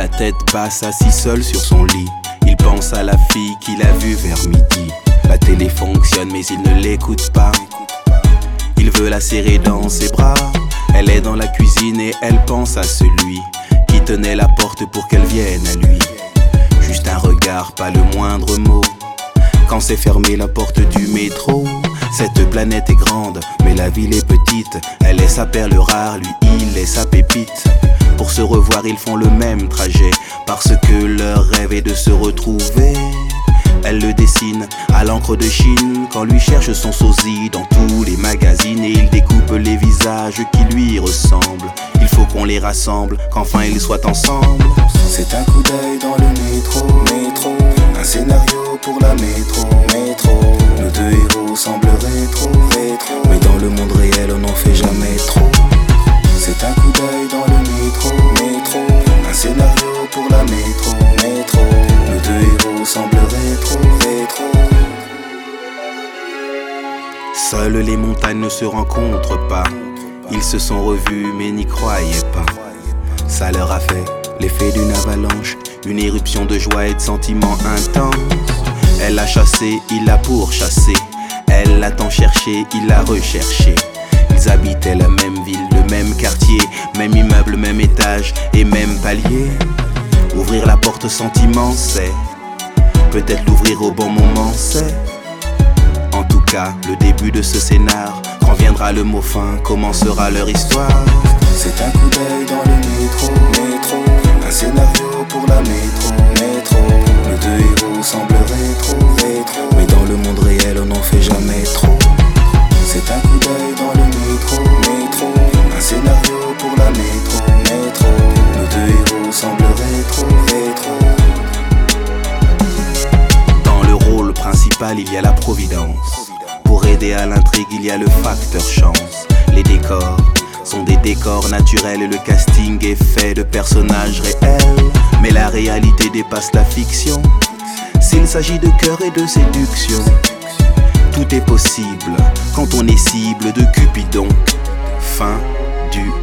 la tête basse, assis seul sur son lit. Il pense à la fille qu'il a vue vers midi. La télé fonctionne mais il ne l'écoute pas. Il veut la serrer dans ses bras. Elle est dans la cuisine et elle pense à celui qui tenait la porte pour qu'elle vienne à lui. Juste un regard, pas le moindre mot. Quand s'est fermée la porte du métro. Cette planète est grande, mais la ville est petite. Elle est sa perle rare, lui il est sa pépite. Pour se revoir ils font le même trajet, parce que leur rêve est de se retrouver. Elle le dessine à l'encre de Chine, quand lui cherche son sosie dans tous les magazines. Et il découpe les visages qui lui ressemblent. Il faut qu'on les rassemble, qu'enfin ils soient ensemble. C'est un coup d'œil dans le métro, un scénario pour la métro. Nos deux héros semblent rétro, mais dans le monde réel on n'en fait jamais trop. C'est un coup d'œil dans le métro, un scénario pour la métro. Nos deux héros semblent rétro. Seules les montagnes ne se rencontrent pas. Ils se sont revus mais n'y croyaient pas. Ça leur a fait l'effet d'une avalanche, une éruption de joie et de sentiments intenses. Elle l'a chassé, il l'a pourchassé. Elle l'a tant cherché, il l'a recherché. Ils habitaient la même ville, le même quartier, même immeuble, même étage et même palier. Ouvrir la porte sentiment, c'est peut-être l'ouvrir au bon moment, c'est en tout cas le début de ce scénar. Quand viendra le mot fin, commencera leur histoire. C'est un coup d'œil dans le métro, un scénario pour la métro. Nos deux héros semblent rétro, mais dans le monde réel on n'en fait jamais trop. C'est un coup d'œil dans le métro, un scénario pour la métro. Nos deux héros semblent rétro. Dans le rôle principal il y a la providence. Pour aider à l'intrigue il y a le facteur chance. Les décors sont des décors naturels et le casting est fait de personnages réels. Mais la réalité dépasse la fiction. S'il s'agit de cœur et de séduction, tout est possible quand on est cible de Cupidon. Fin du